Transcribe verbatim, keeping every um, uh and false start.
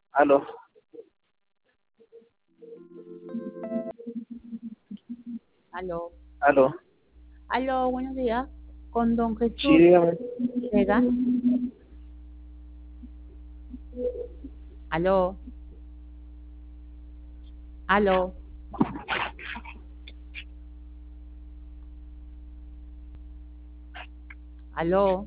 Aló, Aló, aló. aló, buenos días. Con don Sí, Jesús dígame. Vega. Aló, aló, aló.